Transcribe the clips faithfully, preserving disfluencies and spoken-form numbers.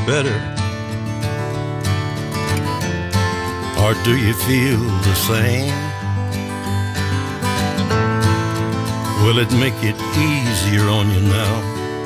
better? Or do you feel the same? Will it make it easier on you now?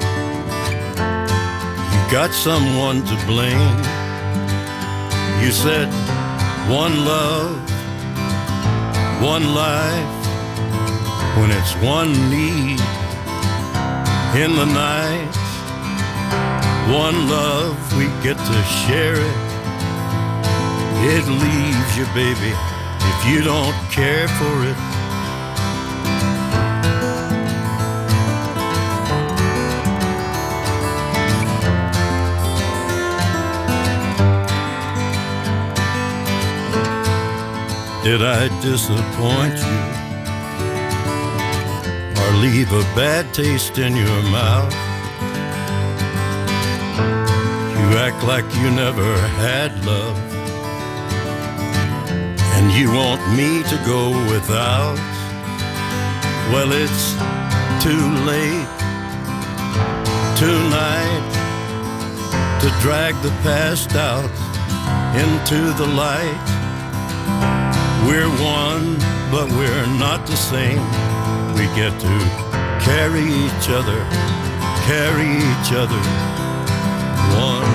You got someone to blame. You said one love, one life, when it's one need in the night. One love, we get to share it. It leaves you, baby, if you don't care for it. Did I disappoint you or leave a bad taste in your mouth? You act like you never had love, and you want me to go without. Well, it's too late tonight to drag the past out into the light. We're one, but we're not the same. We get to carry each other, carry each other, one.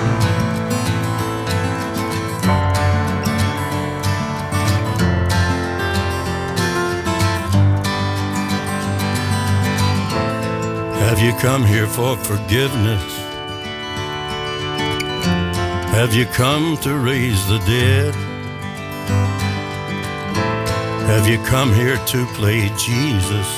Have you come here for forgiveness? Have you come to raise the dead? Have you come here to play Jesus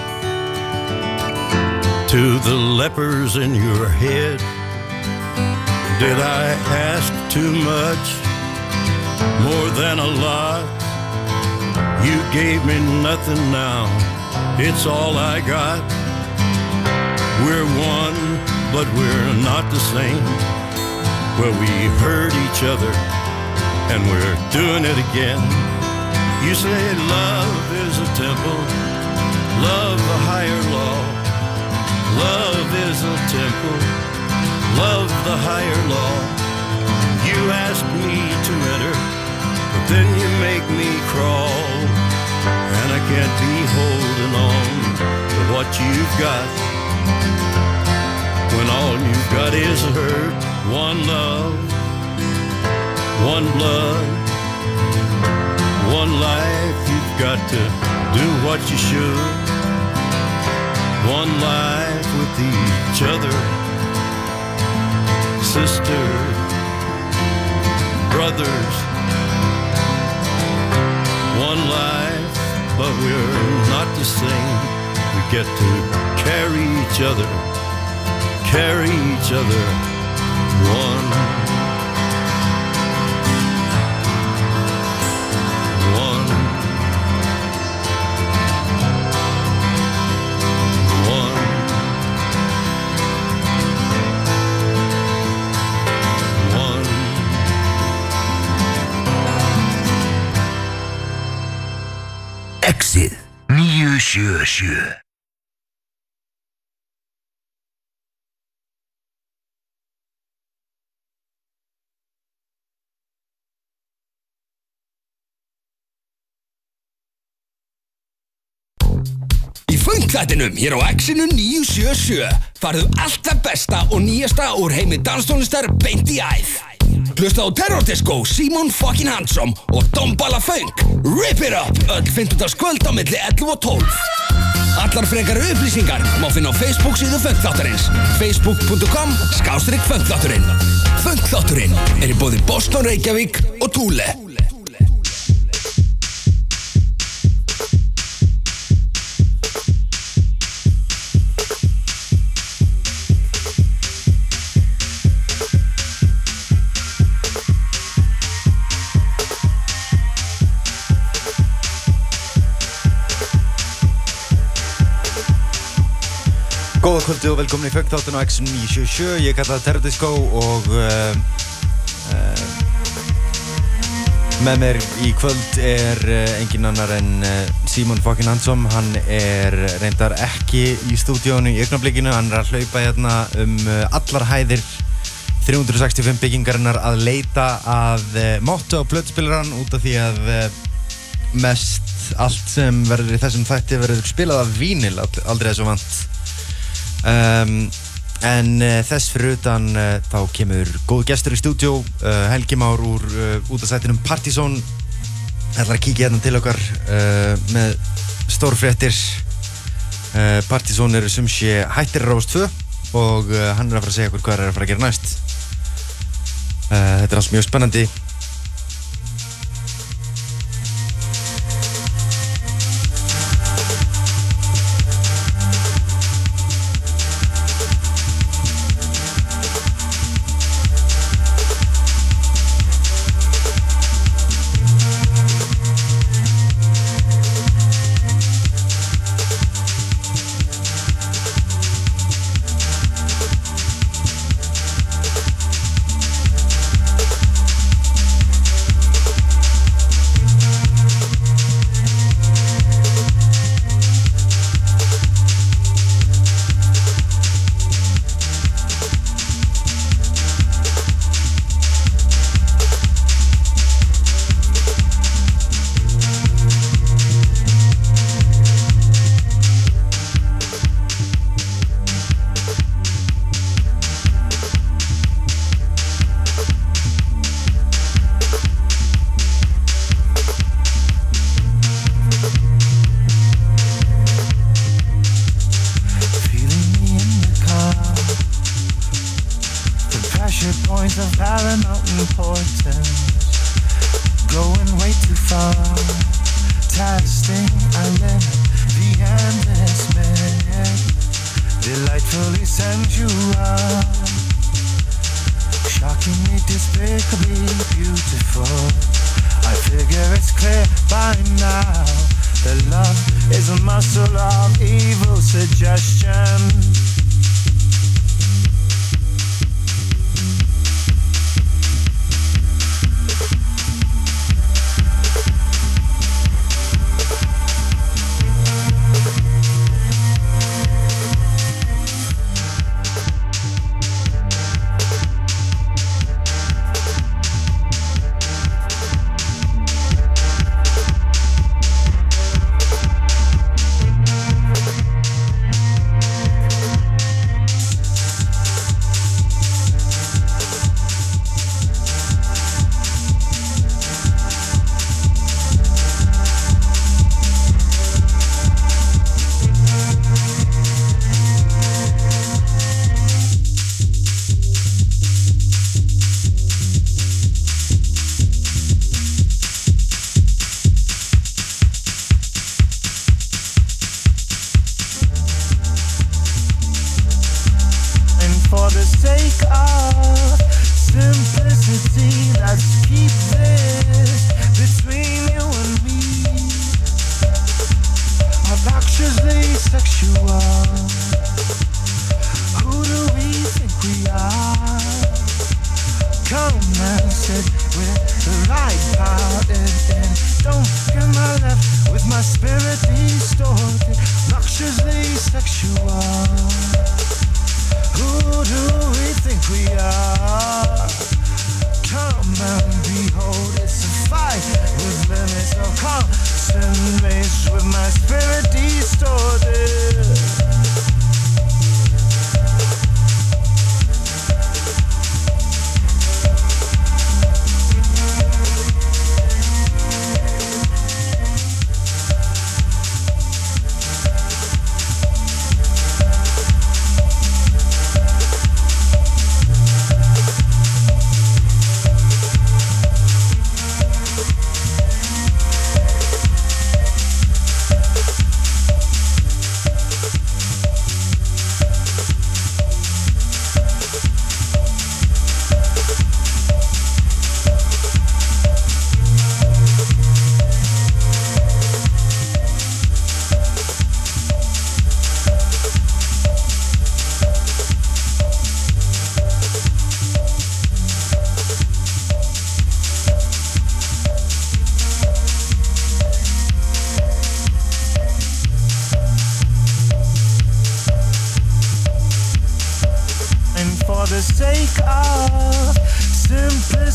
to the lepers in your head? Did I ask too much, more than a lot? You gave me nothing now, it's all I got. We're one, but we're not the same. Well, we hurt each other, and we're doing it again. You say love is a temple, love the higher law. Love is a temple, love the higher law. You ask me to enter, but then you make me crawl. And I can't be holding on to what you've got, when all you've got is hurt. One love, one blood, one life. You've got to do what you should. One life with each other, sisters, brothers. One life, but we're not the same. We get to carry each other, carry each other, one. Exit níu sjö sjö. Í funkþættinum hér á Exinu níu sjö sjö farðu allt það besta og nýjasta úr heimi danstónlistar beint í æð. Hlusta á Terror Disco, Simon fucking Handsome og Dombala Funk. Rip it up, öll fimmtudagskvöld á milli ellefu og tólf. Allar frekari upplýsingar má finna á Facebook síðu funkþáttarins, facebook punktur com skástrík funkþátturinn. Funkþátturinn er í boði Boston, Reykjavík og Thule. Góða kvöldi og velkomin í funkþáttinn á Exinu níu sjö sjö. Ég kalla það Terror Disco og uh, uh, með mér í kvöld er uh, engin annar en uh, Simon fucking Handsome. Hann er reyndar ekki í stúdíónu í augnablikinu. Hann er að hlaupa hérna um uh, allar hæðir þrjú hundruð sextíu og fimm byggingarinnar að leita að uh, motto á plötuspilaran út af því að uh, mest allt sem verður í þessum þætti verður spilað af vínil, aldrei þessu vant. Um, en uh, þess fyrir utan uh, þá kemur góð gestur í stúdíó, uh, Helgi Már úr uh, út af sætinum Partizón. ætlar að kíkja hérna til okkar uh, með stórfréttir. uh, Partizón eru sem sé hættir Rás tvö og uh, hann er að fara að segja okkur hvað er að fara að gera næst. uh, Þetta er allt mjög spennandi.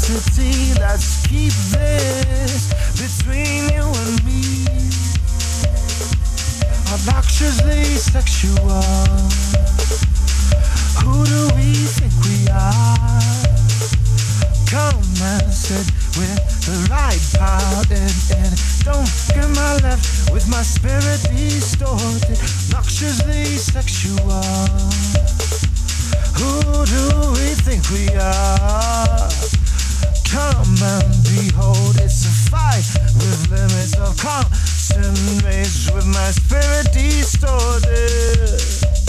identity. Let's keep this between you and me. Obnoxiously sexual. Who do we think we are? Come and sit with the right part in it. Don't get my left with my spirit distorted. Obnoxiously sexual. Who do we think we are? Come and behold, it's a fight with limits of constant rage with my spirit distorted.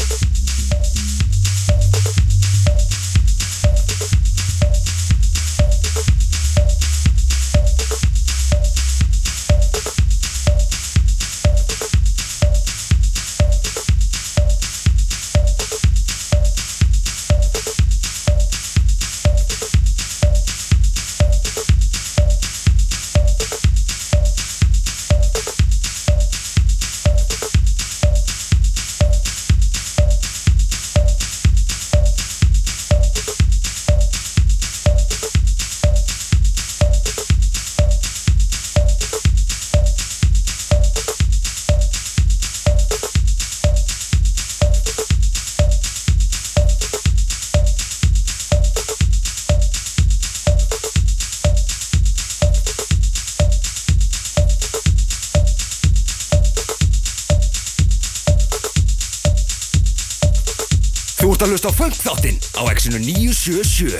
Þú ert að hlusta á Funk-þáttinn á X-inu níu sjö sjö.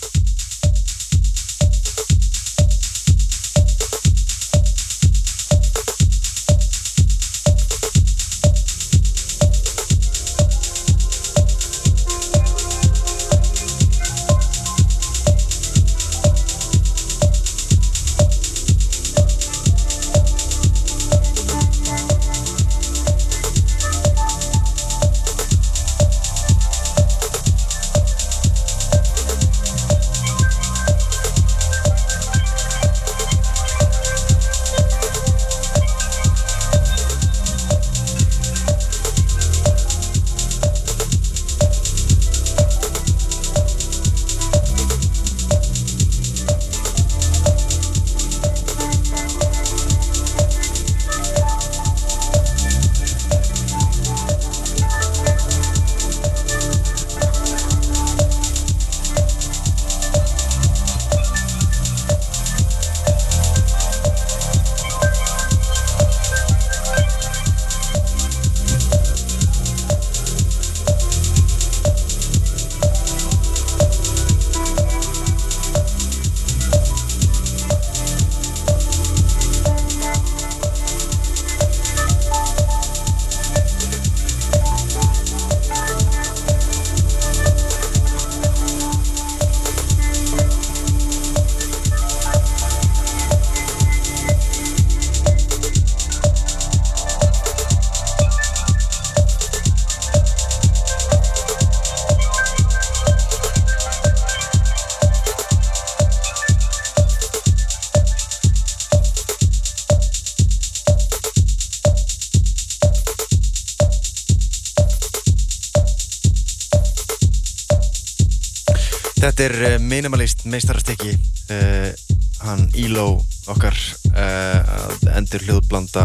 Þetta er Minimalist meistarastykki, uh, hann Elo okkar uh, að endur hljóðblanda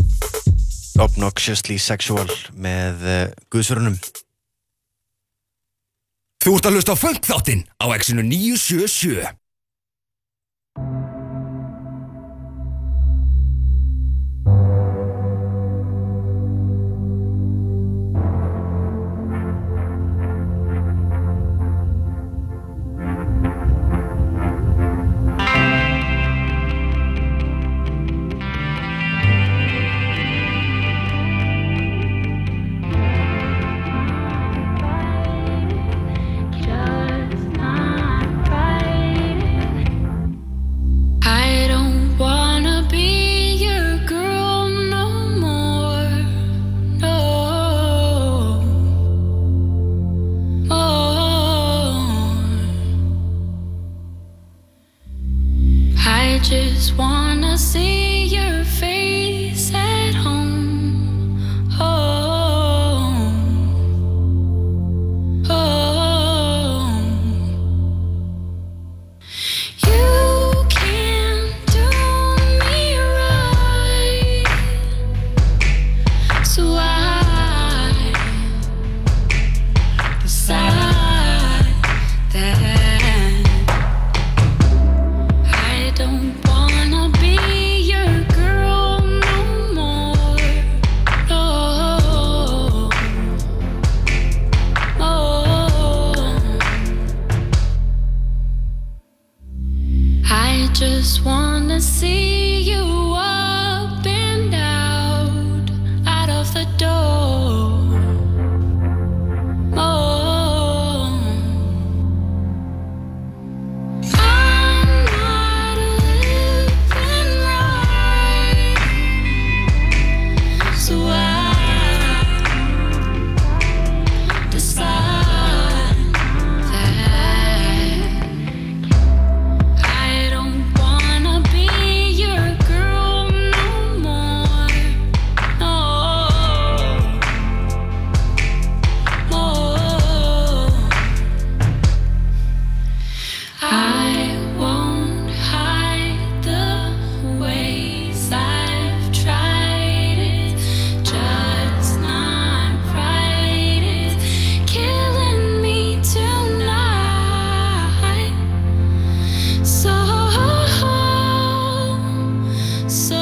Obnoxiously Sexual með uh, Guðsvörunum. Þú ert að hlusta á Funk-þáttinn á X-inu níu sjö sjö. Just wanna see your face at home. Home, home. You just wanna see you up and out, out of the door. Oh, I'm not living right, so I decide that I don't wanna be your girl no more. No, more. I won't hide the ways I've tried it, just not right. It's killing me tonight. So, so,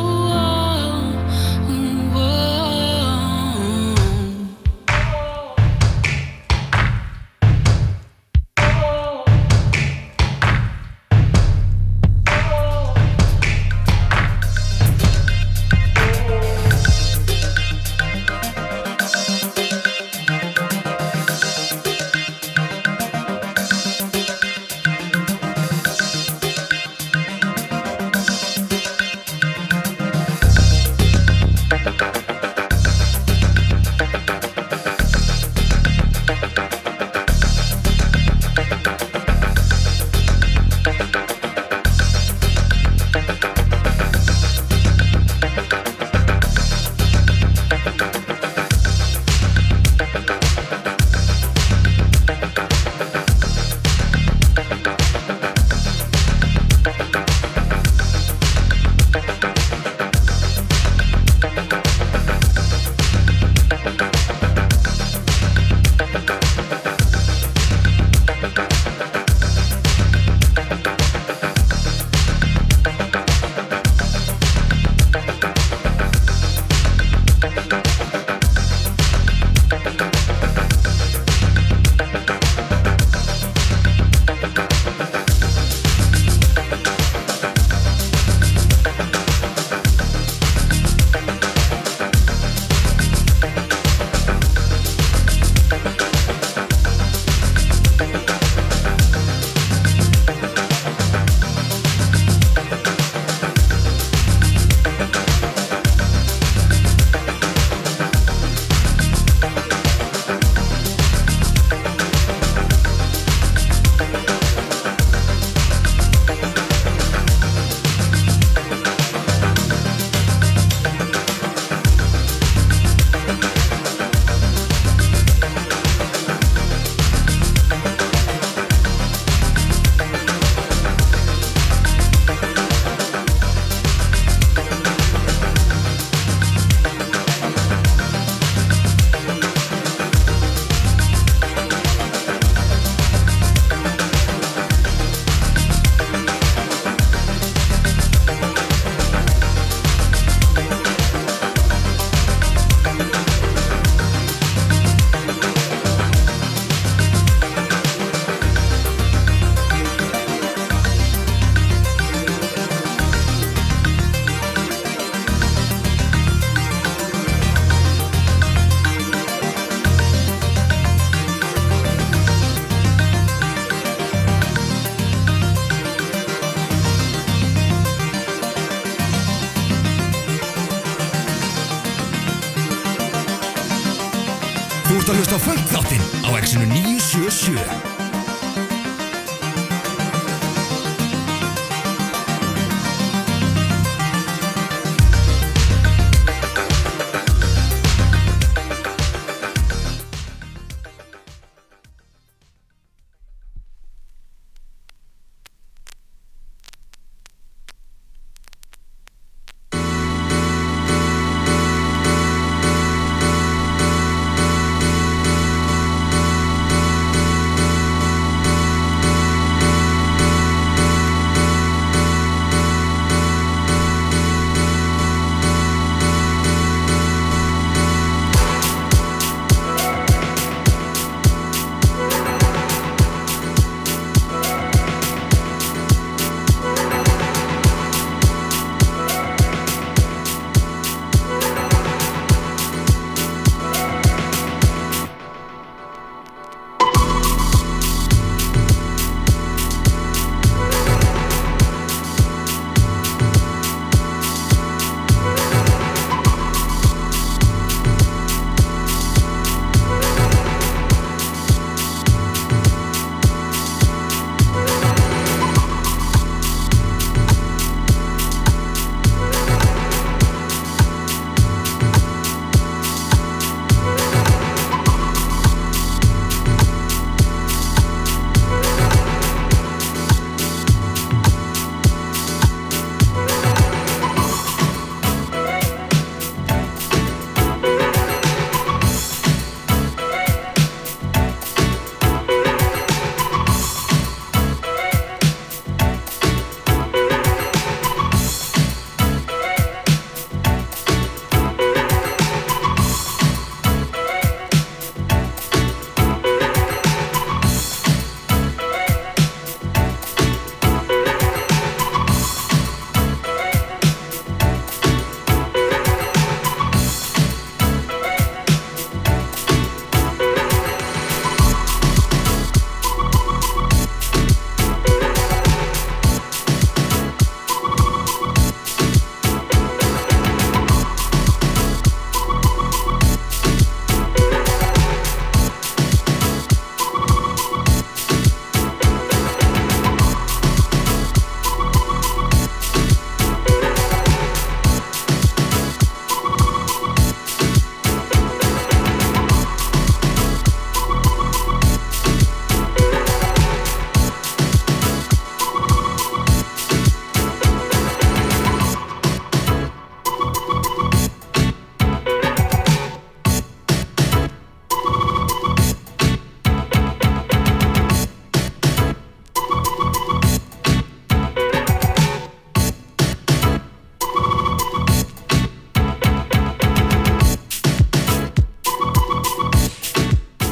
Þú ert að hlusta á Funk-þáttinn á Exinu níu sjö sjö.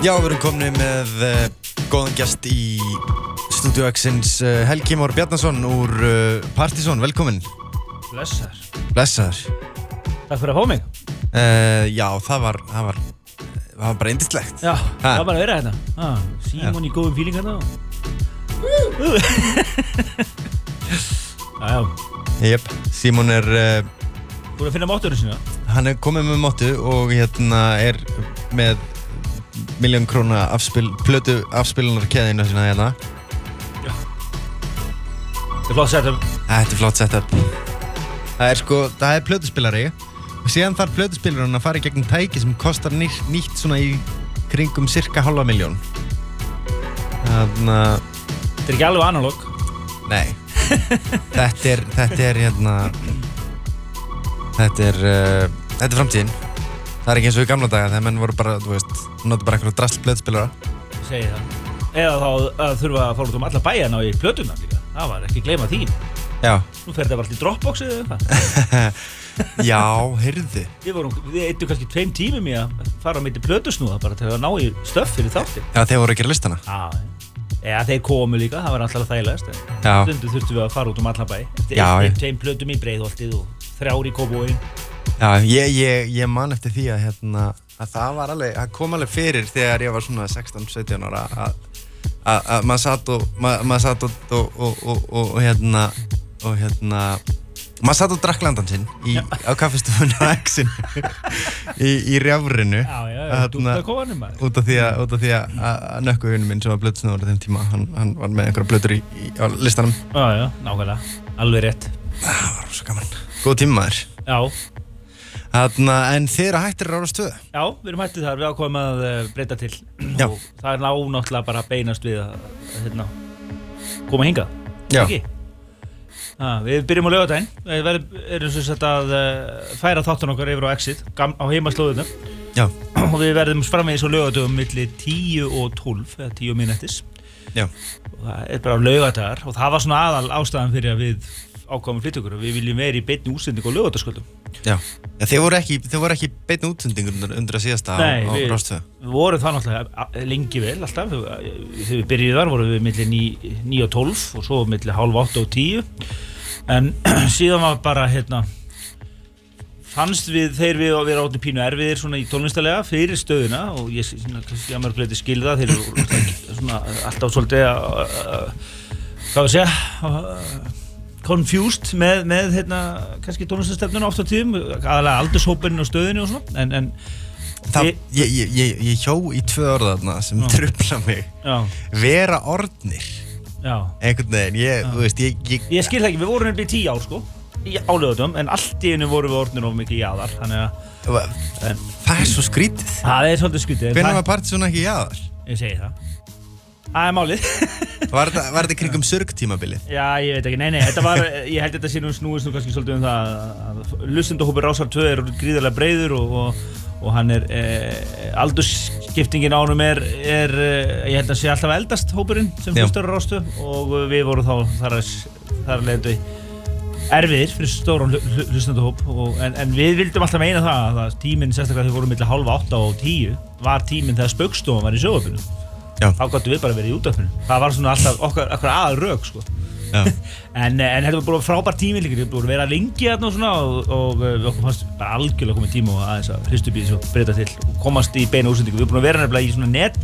Já, við erum komni með uh, góðan gest í Studio X-ins uh, Helgi Már Bjarnason úr uh, Partizón, velkomin. Blessaður. Blessaður. Takk fyrir að fá mig. Uh, já, það var, það var, það var bara yndislegt. Já, það var bara að vera hérna. Ah, Símon í góðum fíling hérna. Já, já. Jep, Símon er, uh, Búin að finna motturinn sína. hann er komið með mottu og hérna er með miljón króna afspil, plötu afspilunarkeðina sína hérna. Já. Þetta er flott setup. Þetta er flott setup. Það er sko, það er plötuspilari og síðan þarf plötuspilarinn að fara í gegnum tæki sem kostar nýtt, nýtt svona í kringum cirka halva miljón. Þannig að... Þetta er ekki alveg analog. Nei. þetta er, þetta er hérna... Þetta er, uh, þetta er framtíðin. Það er ekki eins og í gamla daga þegar menn voru bara, þú veist, notu bara einhverjum drasl plötuspilara. Ég segi það. Eða þá að þurfa að fara út um alla bæjarna og í plötuna líka. Það var ekki gleyma því. Já. Nú fer þetta bara alltaf í Dropbox eða eitthvað. Já, heyrðu. Við vorum, við eittum kannski tveim tímum í að fara á milli plötusnúða bara til að ná í stöff fyrir þáttin. Já, þeir voru að gera listana. Já, eða þeir komu líka, það var alltaf þægilegast. Já. Stundu þurftum við að fara út um alla bæ. Eftir Já, einn, ég- tveim plötum í Breiðholtið og þrjár í Kópavogi. Já, ég, ég, ég man eftir því að, hérna, að það var alveg, það kom alveg fyrir þegar ég var svona sextán sautján ára að, að, að maður satt og, mað, maður satt og, og, og, og, og, og hérna, og hérna, maður satt og drakk landan sinn í, á kaffistofunni á X-inu í, í rjafrinu. Já, já, já, Þarna, dúkakófanum maður. út af því að, út af því að, að nökkuvinur minn sem var blöðsnúður á þeim tíma, hann, hann var með einhverja blöður í, í, á listanum. Já, já, nákvæmlega, alveg rétt. Það var svo gaman. Góð tíma maður. Já, Þarna, en þið eru hættir á Rás tvö? já, við erum hættið þar, við ákváðum að uh, breyta til. Já. Og það er ná náttúrulega bara að beinast við að, að hérna, koma hingað. Já. Ekki? Ah, við byrjum á laugardaginn, við verðum, erum sem sagt að uh, færa þáttan okkar yfir á Exit, gam- á heimaslóðunum. Já. Og við verðum framvegis á laugardögum milli tíu og tólf, eða tíu mínútis. Já. Og það er bara laugardagar og það var svona aðal ástæðan fyrir að við ákváðum að flytja okkur og við viljum vera í beinni útsendingu á laugardagskvöldum. Já. Já, þeir voru ekki, þeir voru ekki beinni útsendingur undir, undir að síðasta á, Nei, á við, Rás tvö. við vorum það náttúrulega lengi vel alltaf. Þegar við byrjuðum þar vorum við milli níu og tólf og svo milli hálf átta og tíu. En síðan var bara, hérna, fannst við þeir við að vera átni pínu erfiðir svona í tónlistalega fyrir stöðuna og ég svona, kannski að mörg leyti skil það, þeir eru svona alltaf svolítið að, hvað við segja, confused með, með hérna, kannski tónlistastefnuna oft á tíðum, aðalega aldurshópurinn á stöðinu og svona, en, en Það, Ég- ég, ég, ég, ég hjó í tvö orð þarna sem Já. trufla mig. já, Vera orðnir, já. einhvern veginn, ég, þú veist, ég, ég, Ég skil það ekki, við vorum nefnilega í tíu ár sko, í álöðum, en allt í einu vorum við orðnir of mikið jaðar, þannig að en, það er svo skrítið. það er svolítið skutið. Hvenær var Partizón ekki jaðar? Ég segi það. Það er málið. Var þetta, var þetta kringum surgtímabilið? Já, ég veit ekki, nei, nei, þetta var, ég held þetta sé nú snúist nú kannski svolítið um það að hlustendahópur Rásar tvö er gríðarlega breiður og, og, og hann er, eh, aldursskiptingin á honum er, er, eh, ég held að sé alltaf eldast hópurinn sem Já. hlustar á Rás tvö og við vorum þá þar að, þar að leiðandi erfiðir fyrir stóran hlustendahóp og, en, en við vildum alltaf meina það að tíminn, sérstaklega þegar við vorum milli hálf átta og tíu, var tíminn þegar Spaugstofan var í sjónvarpinu. Já. Þá gáttum við bara verið í útvarpinu. Það var svona alltaf okkar, okkar aðal rök, sko. Já. en, en þetta var bara frábær tími líka, við búum að vera lengi þarna og svona og, og við okkur fannst bara algjörlega komið tíma og aðeins að hristu upp í þessu og breyta til og komast í beina útsendingu. Við erum búin að vera nefnilega í svona net,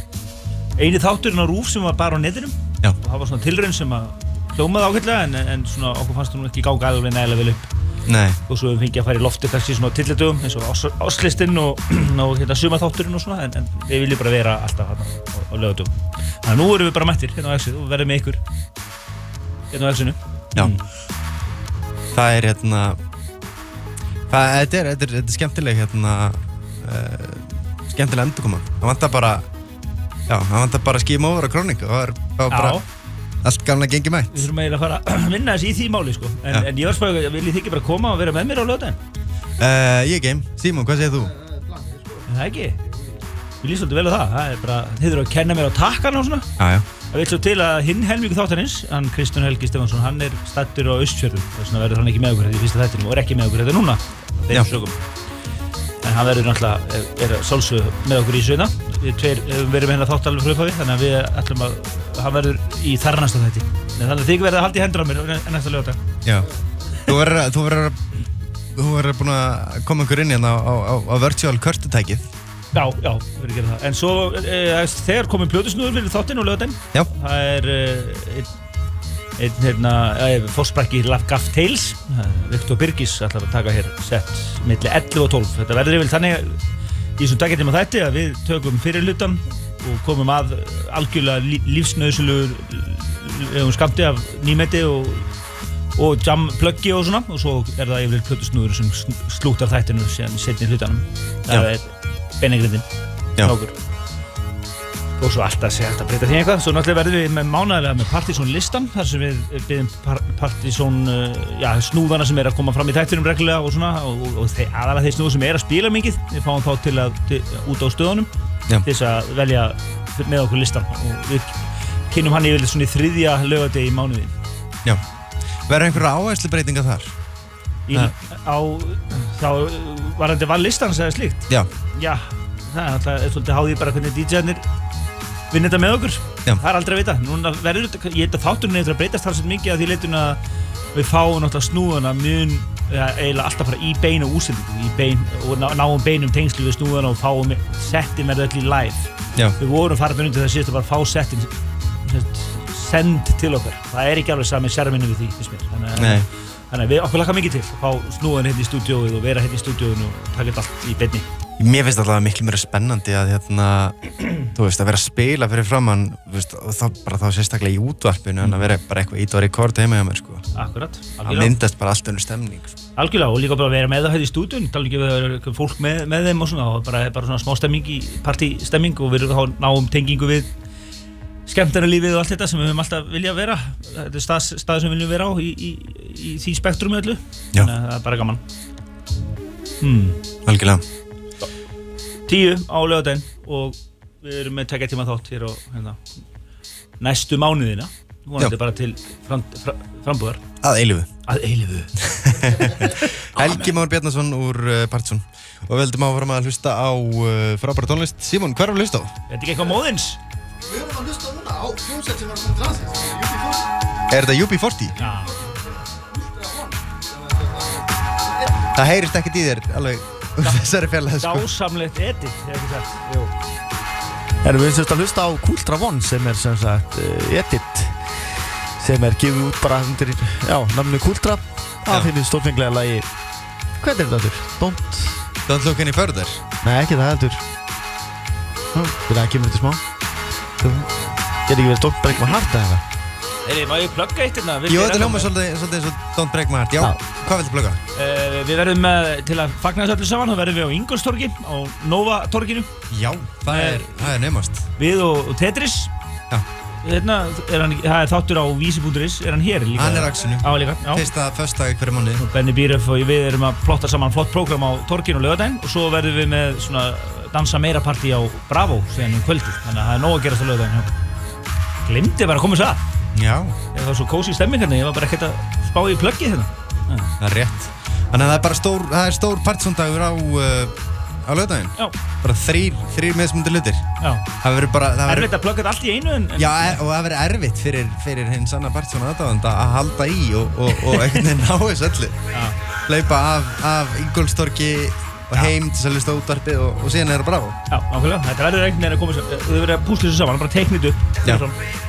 eini þátturinn á RÚV sem var bara á netinu. Já. Og það var svona tilraun sem að hljómaði ágætlega en, en svona okkur fannst það nú ekki ganga alveg nægilega vel upp. Nei. Og svo við fengið að fara í lofti kannski svona á tilladögum eins og áslistinn og, og hérna sumaþátturinn og svona en, en við viljum bara vera alltaf hérna á, á laugardögum. Þannig að nú erum við bara mættir hérna á Exit og verðum með ykkur hérna á Exinu. Já. Mm. Það er hérna, það, þetta er, þetta er, þetta er skemmtileg hérna, uh, skemmtileg endurkoma. Það vantar bara, já, það vantar bara að skíma over á krónik og það er það var bara Já, allt gamla gengi mætt. við þurfum eiginlega að fara að vinna þessi í því máli sko. En, Já. en ég var spæðið, viljið þið ekki bara koma og vera með mér á laugardaginn? Uh, ég game. Símon, hvað segir þú? Er það ekki? Við líst svolítið vel á það. Það er bara, þið þurfum að kenna mér á takkan og svona. Já, já. Það veit svo til að hinn helmingu þáttarins, hann Kristján Helgi Stefánsson, hann er staddur á Austfjörðum. Þess vegna verður hann ekki með okkur þetta í fyrsta þættinum og er ekki með okkur þetta núna. Já. Þeim sögum. En hann verður náttúrulega, er, er sálsög með okkur í sveina. Við tveir hefum verið með hérna þátt alveg frá upphafi, þannig að við ætlum að, hann verður í þarnasta þætti. Þannig að þig verður að halda í hendur á mér næsta laugardag. Já. Þú verður, þú verður, þú verður búin að koma ykkur inn hérna á, á, á virtual körtutækið. Já, já, við erum að gera það. En svo, e, þegar komum plötusnúður fyrir þáttinn og laugardaginn. Já. Það er e, einn, einn, hérna, e, fórsprakki Gaff Tales. Viktor Birgis ætlar að taka hér sett milli ellefu og tólf. Þetta verður yfirleitt þannig í þessum daginn á þætti að við tökum fyrir hlutan og komum að algjörlega lí, lífsnauðsynlegu skamti af nýmeti og og jam pluggi og svona og svo er það yfirleitt plötusnúður sem slútar þættinu sem setni hlutanum. Það er beinagrindin hjá okkur. Og svo alltaf sé hægt að breyta því eitthvað. Svo náttúrulega verðum við með mánaðarlega með Partizón listan þar sem við byggjum par Partizón já, snúðana sem er að koma fram í þættinum reglulega og svona og, og þeir, aðalega þeir snúður sem er að spila mikið. Við fáum þá til að til, út á stöðunum til þess að velja með okkur listan og við kynnum hann yfirleitt svona í þriðja laugardegi í mánuði. Já. Verður einhverja áherslubreytinga þar? Í, á, þá var þetta var listans eða slíkt? Já. Já, það er alltaf svolítið háðið bara hvernig D J-arnir vinna þetta með okkur. Já. Það er aldrei að vita. Núna verður þetta, ég held að þátturinn eftir að breytast þar sem mikið að því leitun að við fáum náttúrulega snúðana mun ja, eiginlega alltaf bara í beinu útsendingu, í bein og ná, náum beinum tengslu við snúðana og fáum settin með öll í live. Já. Við vorum farin undir það síðast að bara fá settin send til okkar. Það er ekki alveg sami sjarminu við því, finnst mér. Þannig að, þannig að við okkur lakka mikið til að fá snúðan hérna í stúdíóið og vera hérna í stúdíóinu og taka þetta allt í beinni. Mér finnst alltaf miklu meira spennandi að hérna, þú veist, að vera að spila fyrir framann, þú veist, og þá bara þá sérstaklega í útvarpinu en að vera bara eitthvað ít og rekord heima hjá mér, sko. Akkurat. Það myndast bara allt önnur stemning, sko. Algjörlega, og líka bara að vera með það hérna í stúdíóinu, tala ekki við að vera fólk með, með þeim og svona, og bara, bara svona smá stemming í partystemming og við erum náum tengingu við skemmtaralífið og allt þetta sem við höfum alltaf viljað vera. Þetta er stað, stað sem við viljum vera á í, í, í því spektrumi öllu. Já. Þannig að það er bara gaman. Hmm. Algjörlega. Tíu á laugardaginn og við erum með tveggja tíma þátt hér á hérna, næstu mánuðina. Vonandi bara til fram, fram, frambúðar. Að eilífu. Að eilífu. Helgi Már Bjarnason úr uh, Partizón. Og við heldum áfram að hlusta á uh, frábæra tónlist. Símon, hvað er að hlusta á? Er þetta ekki eitthvað móðins? Við erum að hlusta núna á hljómsveit sem var komið til landsins, U B forty. Er þetta U B forty? Já. Það heyrist ekkert í þér, alveg, þessari fjarlæð, sko. Dásamlegt edit, hefur ekki sagt. Jú. Erum við semst að hlusta á Ultra One sem er sem sagt uh, edit sem er gefið út bara undir, já, namni Ultra. Það finnir stórfenglega lagi, hvað er þetta aftur? Don't... Don't look any further? Nei, ekki það heldur. Vil það kemur þetta smá? Getur ekki verið Don't Break My Heart eða eitthvað? Heyri, má ég plugga eitt hérna? Jú, þetta hljómar svolítið svolítið eins og Don't Break My Heart. Já, Já. Hvað viltu plugga? Uh, við verðum með, til að fagna þessu öllu saman, þá verðum við á Ingólfstorgi, á Nova torginu. Já, það er, það er naumast. Við og, og Tetris. Já. Hérna, er hann, það er þáttur á vísi punktur is, er hann hér líka? Hann er Axinu. Á líka, já. Fyrsta, föstudag í hverju mánuði. Og Benni Bíref og við erum að plotta saman flott prógram á torginu og laugardaginn og svo verðum við með svona dansa meira partí á Bravo síðan um kvöldið. Þannig að það er nóg að gerast á laugardaginn. Glimti bara að koma þess að. Já. Það var svo kósí stemming hérna, ég var bara ekkert að spá í pluggið hérna. Ja. Það er rétt. Þannig að það er bara stór, það er stór partysóndagur á, uh, á laugardaginn. Já. Bara þrír, þrír meðsmundir hlutir. Já. Það verður bara... Það erfitt að plugga þetta allt í einu en... en Já, er, og það verður erfitt fyrir, fyrir hinn sanna partysóna aðdáðanda að halda í og, og, og einhvern veginn ná þessu öllu. Já. Hlaupa af, af Ingólfstorgi og heim til að hlusta á útvarpið og, og síðan er það Bravo. Já, nákvæmlega. Þetta verður einhvern veginn að koma sér, þau verður að púsla þessu saman, bara teikna þetta upp. Já.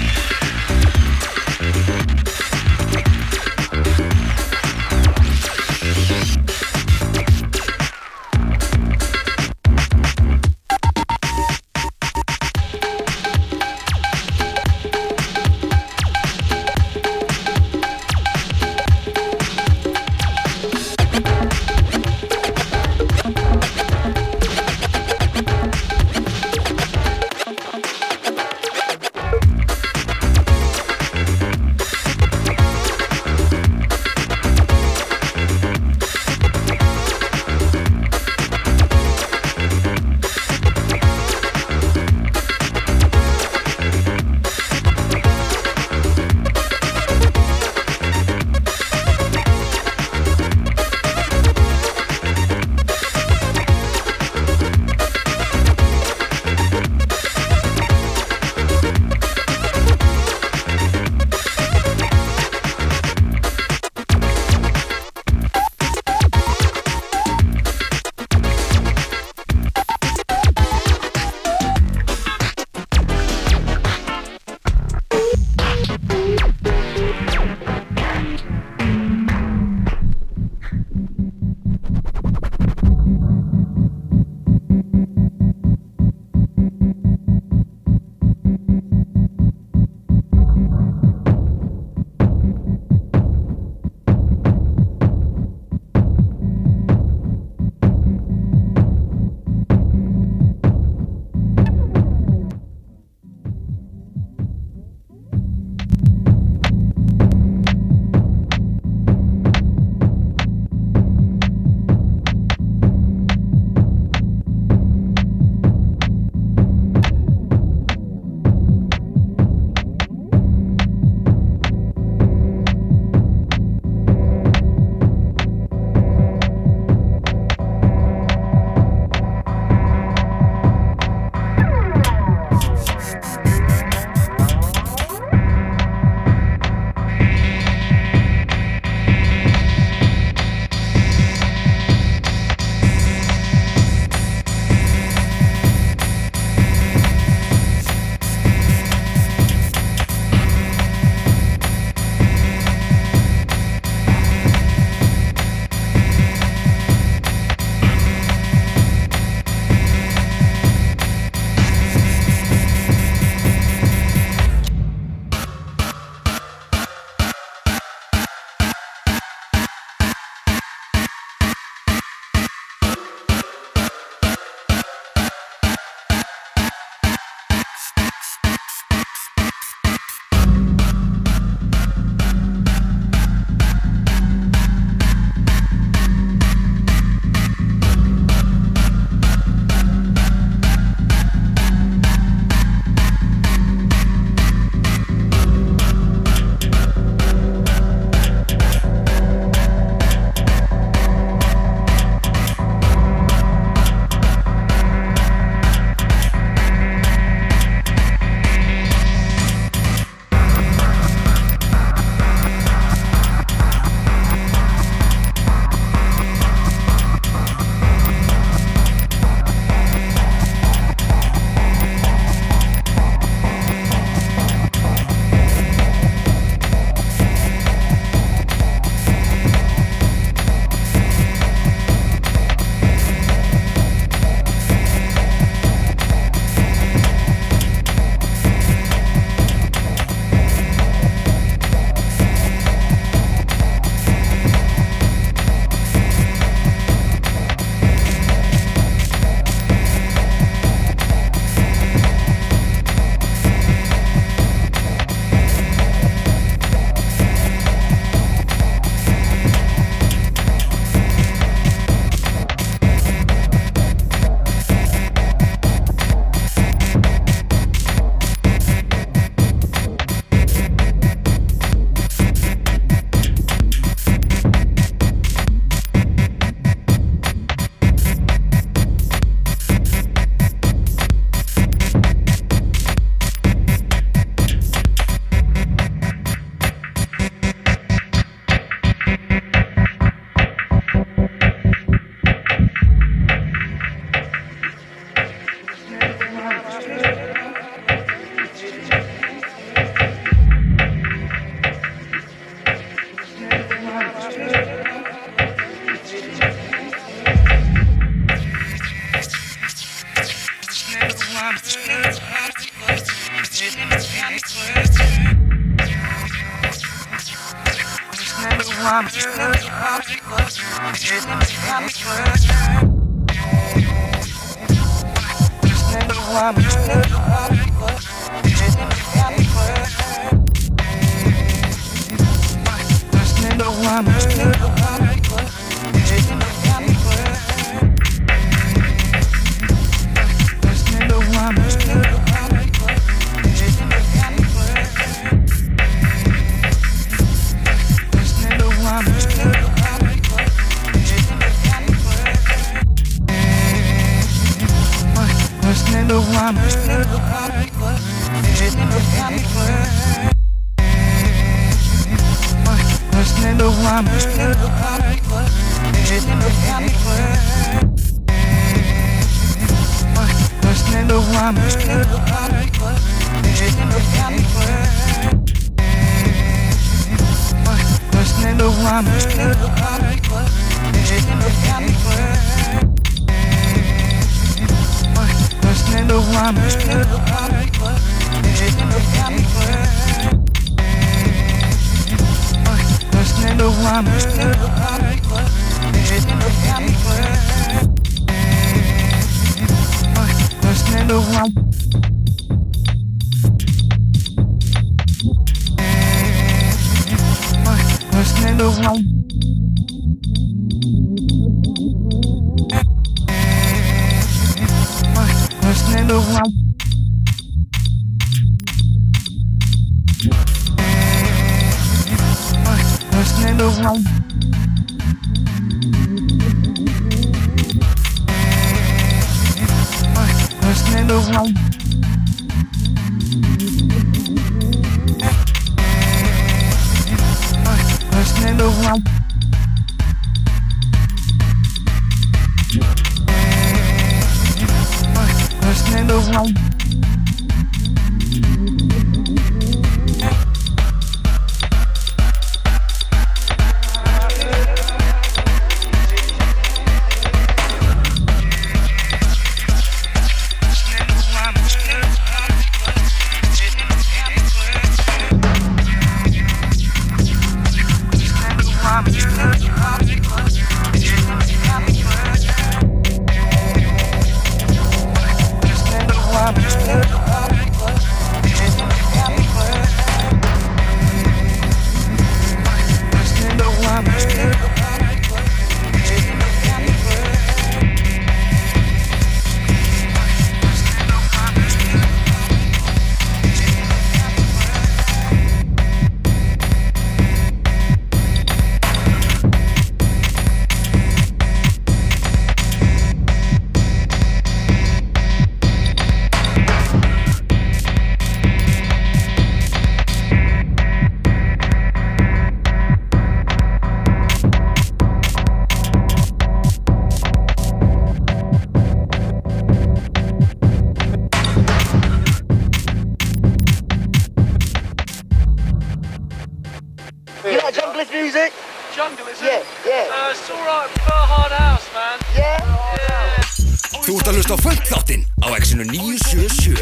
Þú ert að hlusta á Funk-þáttinn á X-inu níu sjö sjö.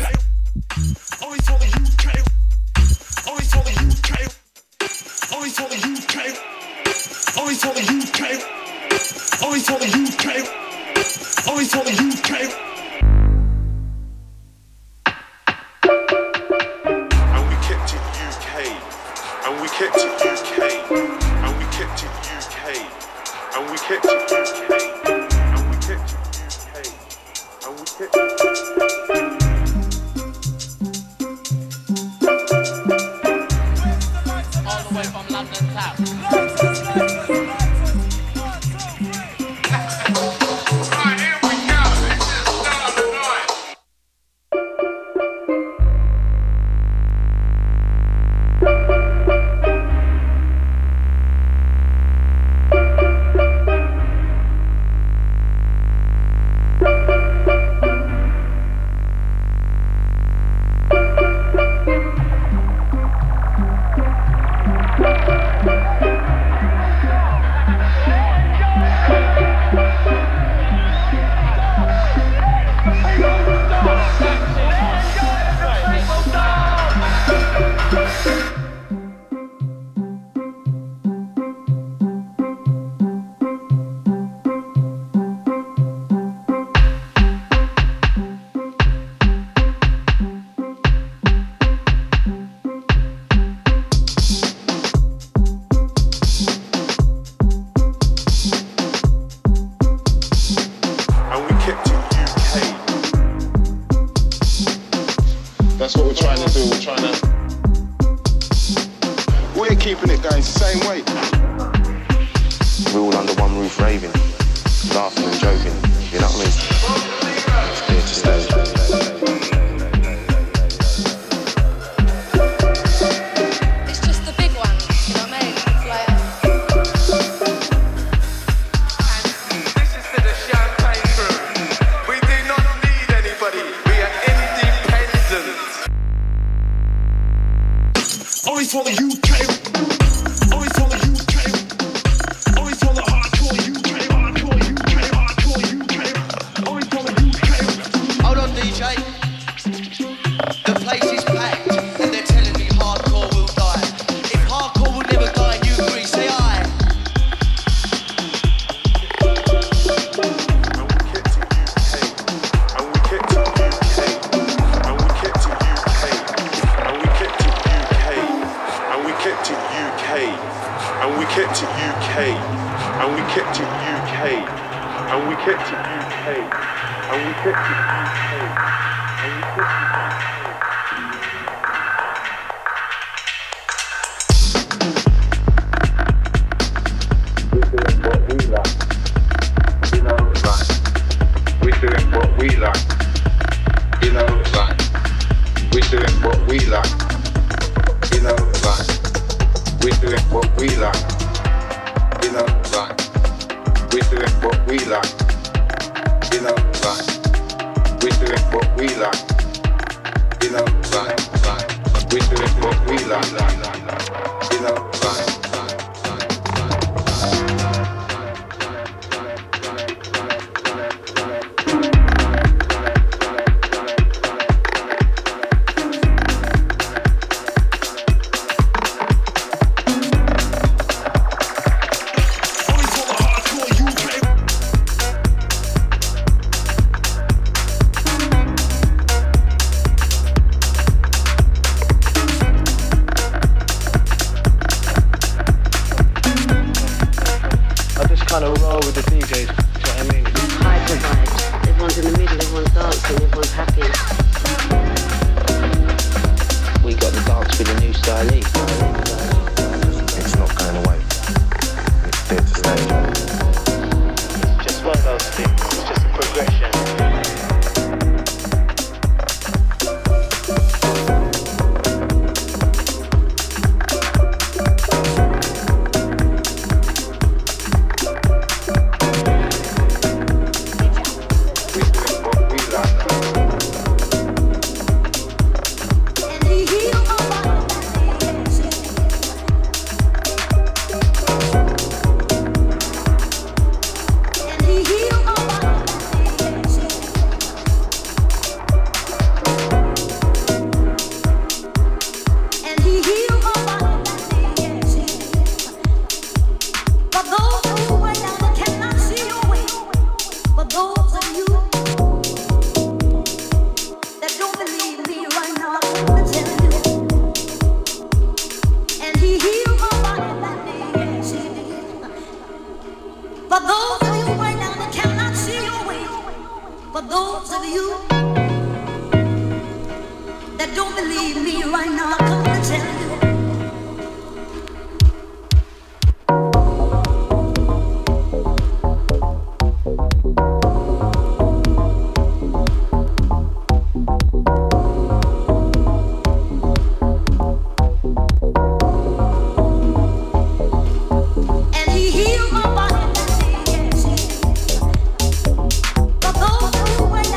kept it U K. That's what we're trying to do. We're trying to. We're keeping it going the same way. We're all under one roof raving, laughing and joking. You know what I mean? It's here to stay. It's just the big one, you know what I mean? It's like... This is for the champagne crew. We do not need anybody. We are independent. Only for the U K. Only for the U K. Only for the hardcore U K. Hardcore U K. Hardcore U K. Only for the U K. Hold on, D J. The place is packed, and they're telling me hardcore will die. If hardcore will never die, you agree? Say aye. And we kept it U K. And we kept it U K. And we kept it U K. And we kept it U K. And we kept it U K. And we kept it U K. And we kept it U K. And we kept it U K. And we kept it U K. We're doing what we like, you know, like we're doing what we like, you know, like we're doing what we like, you know, like we're doing what we like, you know, like we're doing what we like, you know, like like we're doing what we like, like like you know, like.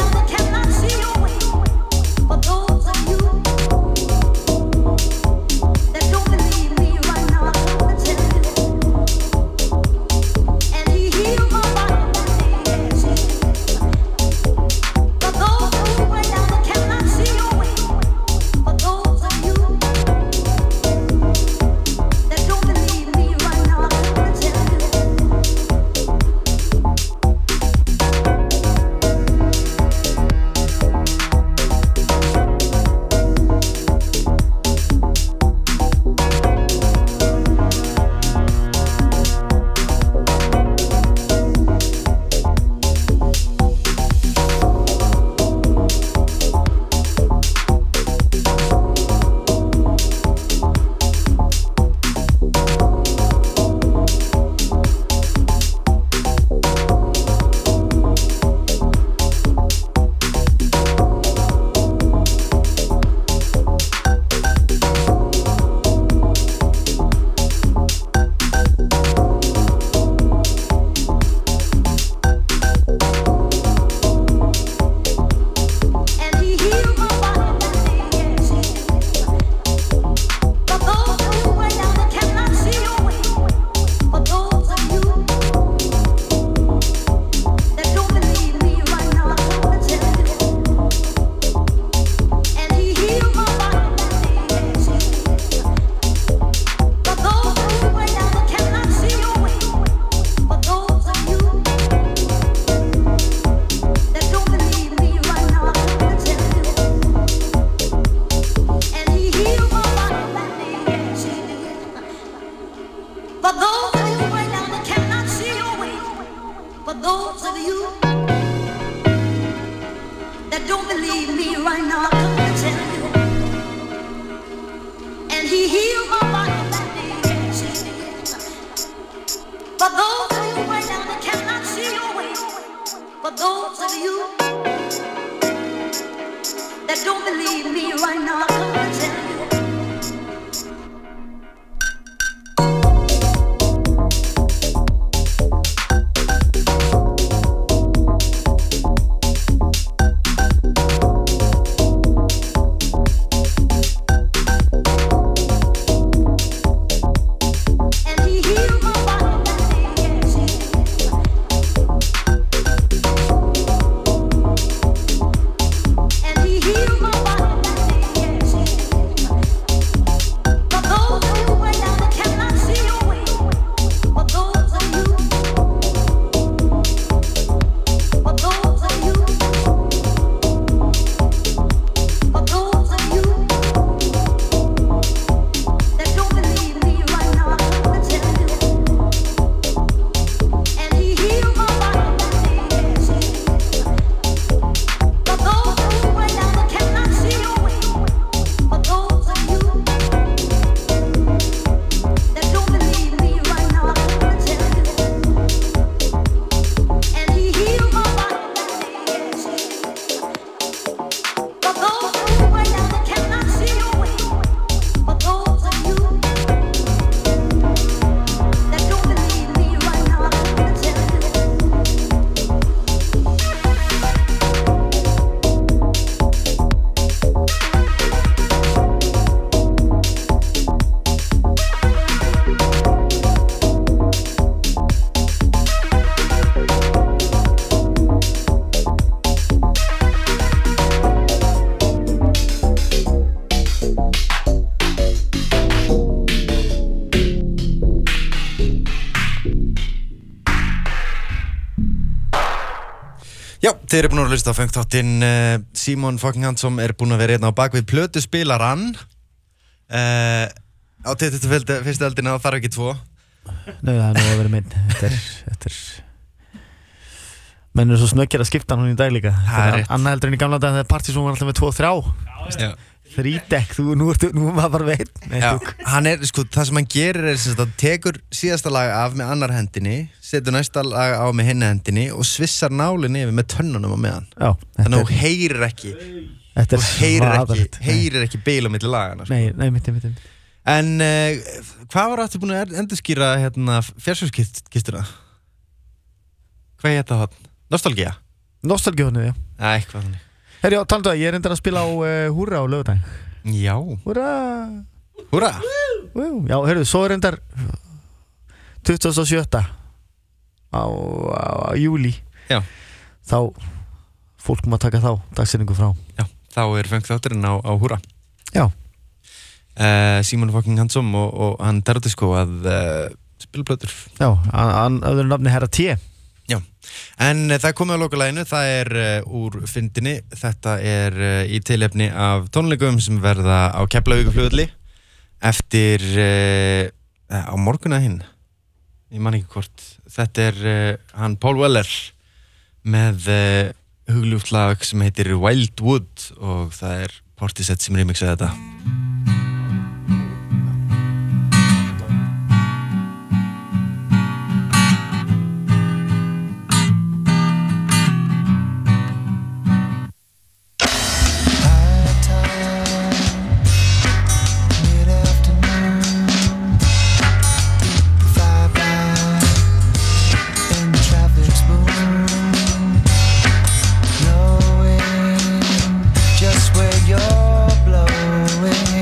But those of you that don't believe me right now, I'm gonna tell you. And he healed my body that day, yes, he did. For those of you right now that cannot see your way, for those of you that don't believe me right now, I'm gonna tell you. Þið eru búin að hlusta á funk-þáttinn. uh, Símon fucking Hansson er búin að vera hérna á bakvið plötuspilarann uh, á tuttugustu og fyrstu öldina og þarf ekki tvo. Nei, það er nú að vera minn. Þetta er, þetta er menn er svo snöggir að skipta hann hún í dag líka. Það er rétt. Annað heldur en í gamla dag þegar Partizón var alltaf með tvo og þrjá. Já. Þrídekk, þú, nú ertu, nú maður bara veit. Já, hann er, sko, það sem hann gerir er sem sagt að tekur síðasta lag af með annar hendinni, setur næsta lag á með hinni hendinni og svissar nálinn yfir með tönnunum á meðan. Já. Þannig að þú heyrir ekki, Þetta er þú heyrir ekki, svaðalegt. heyrir ekki beil á milli lagana. Sko. Nei, nei, mitt, mitt, mitt. En uh, hvað var aftur búin að endurskýra hérna fjársjóðskistuna? Hvað heit það hann? Nostalgía? Nostalgíunni, já. Æ, eitthvað þannig. Herri, já, talandu það, ég er reyndar að spila á uh, Húrra á laugardaginn. Já. Húrra! Húrra! Já, heyrðu, svo er reyndar tuttugasta og sjötta á, á, á júlí. Já. Þá fólk má taka þá dagsetningu frá. Já, þá er funk-þátturinn á, á Húrra. Já. Uh, Símon fucking Hansson og, og hann Terodisco að uh, spila plötur. Já, hann öðru nafni Herra T. Já, en uh, það komið á lokalæginu, það er uh, úr fyndinni, þetta er uh, í tilefni af tónleikum sem verða á Keflavíkurflugvelli eftir uh, á morgunna hinn, ég man ekki hvort, þetta er uh, hann Paul Weller með uh, hugljúft lag sem heitir Wildwood og það er Portishead sem remixaði þetta. Just where you're blowing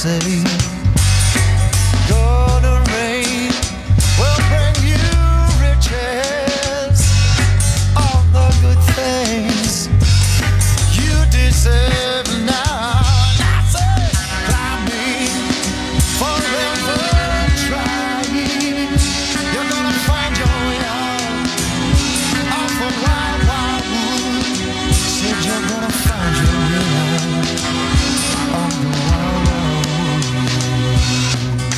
say. Golden rain will bring you riches, all the good things you deserve now. And I say, climb me forever trying. You're gonna find your way out off of wild, wild wood. Said you're gonna find your way out on the wild, wild wood.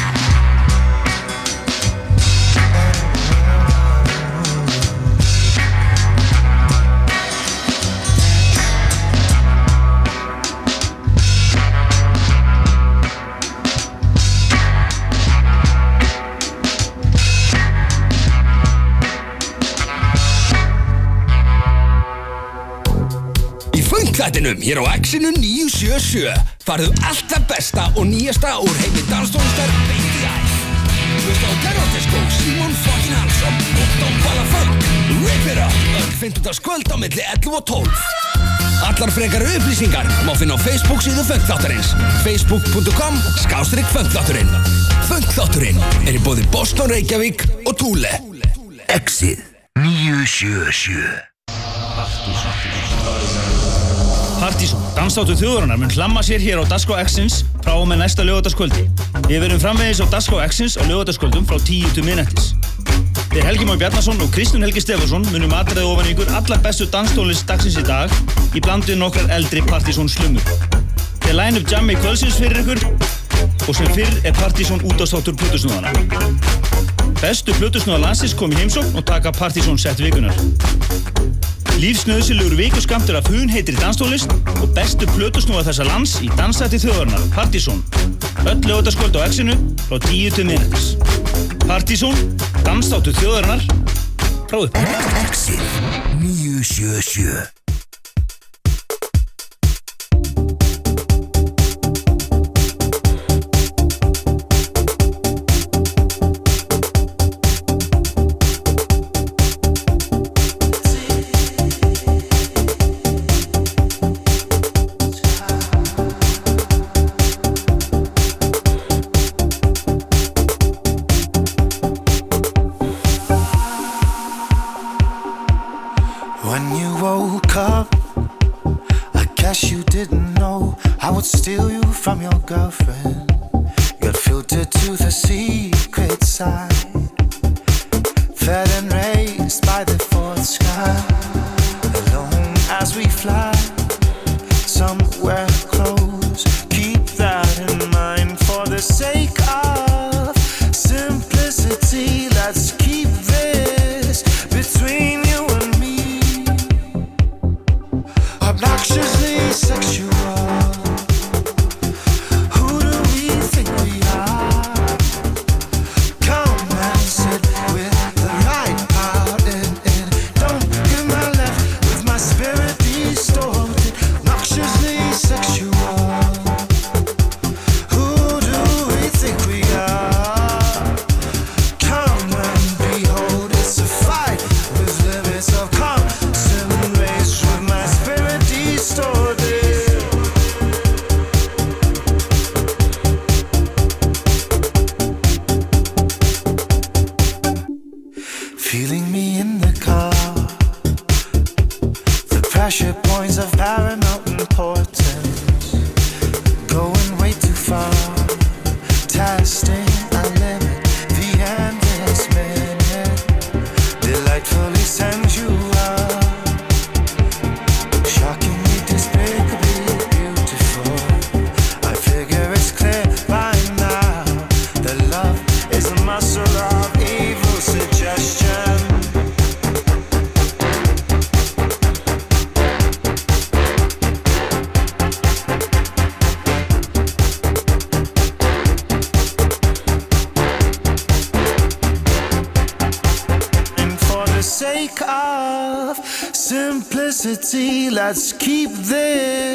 Í funkþættinum hér á X-inu níu sjö sjö farðu allt það besta og nýjasta úr heimi danstónlistar beint í æð. Hlusta á Terror Disco, Simon fucking Hansson og Dombala Funk, Rip It Up, öll fimmtudagskvöld á milli ellefu og tólf. Allar frekari upplýsingar má finna á Facebook síðu Funkþáttarins, facebook punktur com skástrík funkþátturinn. Funkþátturinn er í boði Boston, Reykjavík og Thule. X-ið níu sjö sjö. Partizón, dansþáttur þjóðarinnar mun hlamma sér hér á Dagskrá X-ins frá og með næsta laugardagskvöldi. Við verðum framvegis á Dagskrá X-ins á laugardagskvöldum frá tíu til miðnættis. Þeir Helgi Már Bjarnason og Kristján Helgi Stefánsson munum atriða ofan í ykkur allar bestu danstónlist dagsins í dag í blandu nokkrar eldri Partizón slumur. Þeir line up jammi kvöldsins fyrir ykkur og sem fyrr er Partizón útvarpsþáttur plötusnúðana. Bestu plötusnúðar landsins kom í heimsókn og taka Partizón sett vikunar. Lífsnauðsynlegur vikuskammtur af hunheitri danstónlist og bestu plötusnúðar þessa lands í dansþætti þjóðarinnar, Partizón. Öll laugardagskvöld á X-inu frá tíu til miðnættis. Partizón, dansþáttur þjóðarinnar, frá upp. X-ið níu sjö sjö. When you woke up, I guess you didn't know I would steal you from your girlfriend. Got filtered to the secret side, fed and raised by the fourth sky. Alone as we fly somewhere close, keep that in mind for the sake of simplicity. Let's keep this between you and me. Obnoxiously sexual. Who do we think we are? Come and sit with the right part in it. Don't give my left with my spirit distorted. Obnoxiously sexual. Who do we think we are? Come and behold, it's a fight with limits of constant race with my spirit distorted. Feeling me in the car, the pressure points of paramount importance, going way too far, testing a limit, the endless minute, delightfully sensual, shockingly despicably beautiful. I figure it's clear by now that love is a muscle of evil suggestion. And for the sake of simplicity, let's keep this